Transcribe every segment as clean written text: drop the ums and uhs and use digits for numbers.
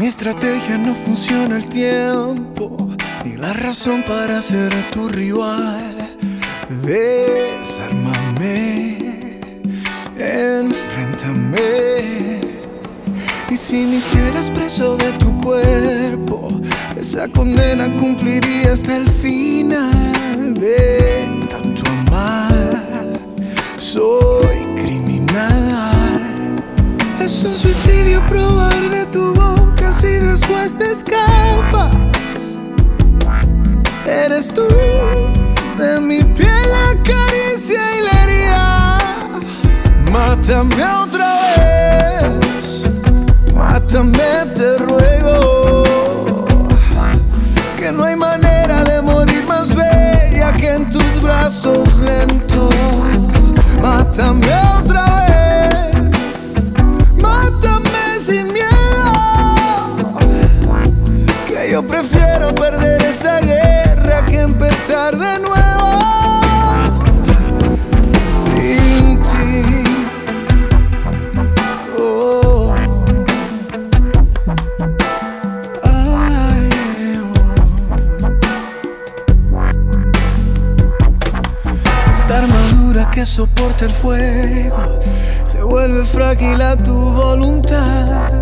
mi estrategia no funciona el tiempo, ni la razón para ser tu rival. Desármame, enfréntame. Y si me hicieras preso de tu cuerpo, esa condena cumpliría hasta el final. De tanto amar, soy criminal. Es un suicidio probar de tu boca si después te escapas. Eres tú, de mi piel la caricia y la herida. Mátame otra vez, mátame, te ruego, que no hay manera de morir más bella que en tus brazos lento. Mátame otra vez, mátame sin miedo, que yo prefiero perder esta guerra que empezar de nuevo sin ti. Oh. Ay, Esta armadura que soporta el fuego se vuelve frágil a tu voluntad.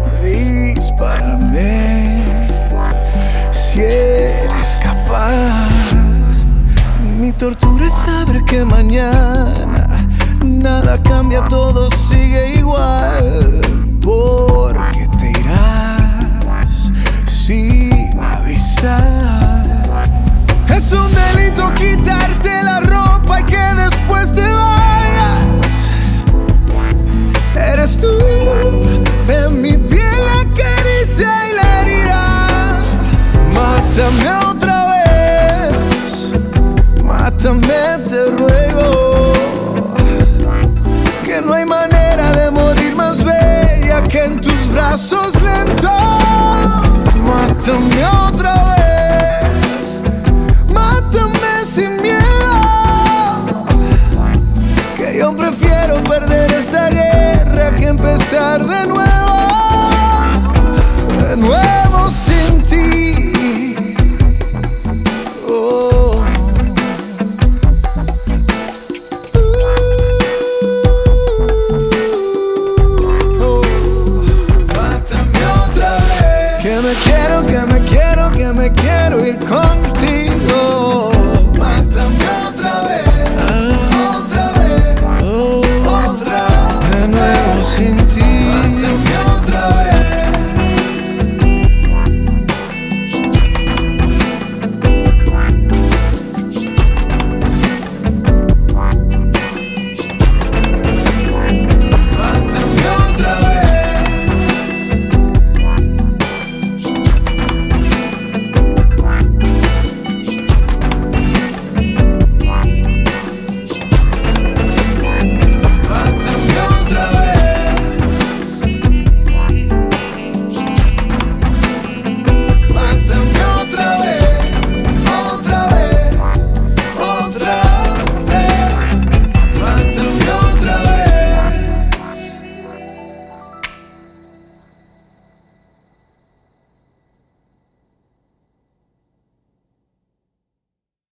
Dispárame si eres capaz. Mi tortura es saber que mañana nada cambia, todo sigue igual. Porque te irás sin avisar. Es un delito quitarte la ropa y que después te vayas. Eres tú, de mi piel la caricia y la herida. Mátame otra vez, mátame, te ruego, que no hay manera de morir más bella que en tus brazos lentos. Mátame otra vez, mátame sin miedo, que yo prefiero perder esta guerra que empezar de nuevo sin ti. Oh. Mátame otra vez, que me quiero ir contigo.